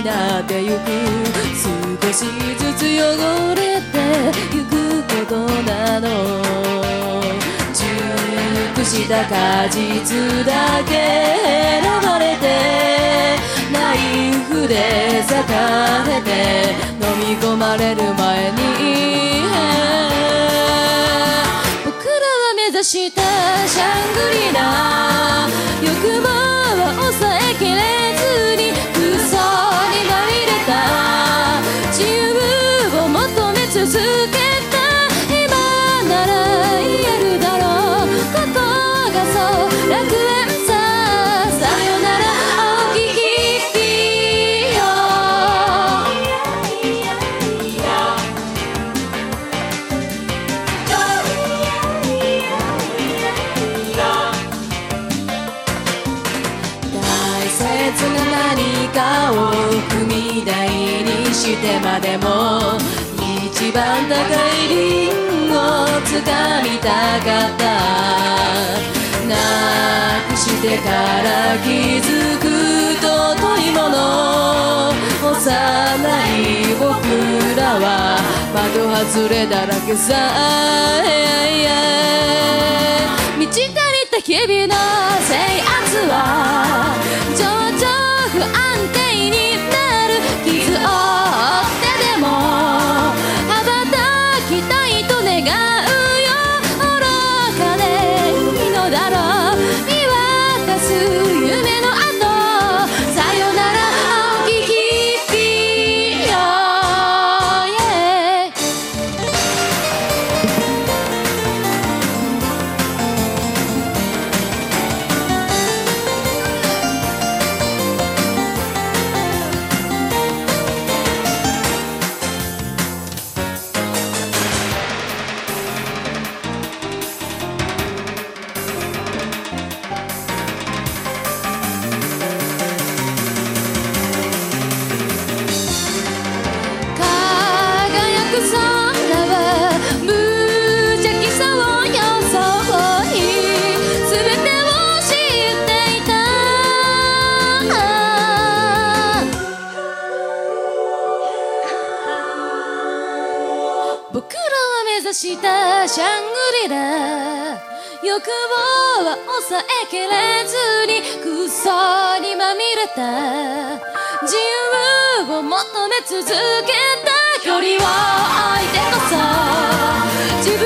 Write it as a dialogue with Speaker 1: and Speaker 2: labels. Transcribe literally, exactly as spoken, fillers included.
Speaker 1: なってゆく、少しずつ汚れてゆくことなの。熟した果実だけ選ばれて、ナイフで裂かれて飲み込まれる前に、僕らは目指したシャングリラ、欲望は抑えきれずに嘘にまみれた、自由を求め続けた。今なら言えるだろう、ここがそう楽園さ、さよなら青き日々よ。大切な何かを踏み台にしてまでも、一番高いリンゴをつかみたかった。なくしてから気づく尊いもの、幼い僕らは的外れだらけさ。満ち足りた日々の制圧は情緒不安定になる。傷を負ってでも羽ばたきたいと願うよ。愚かでいいのだろう、見渡す夢の後、さよなら青き日々よ、yeah。輝く空は無邪気さを装い、全てを知っていた。僕らは目指したシャングリラ、欲望は抑えきれずにクソにまみれた。自由を求め続けた距離を置いてこそ、自分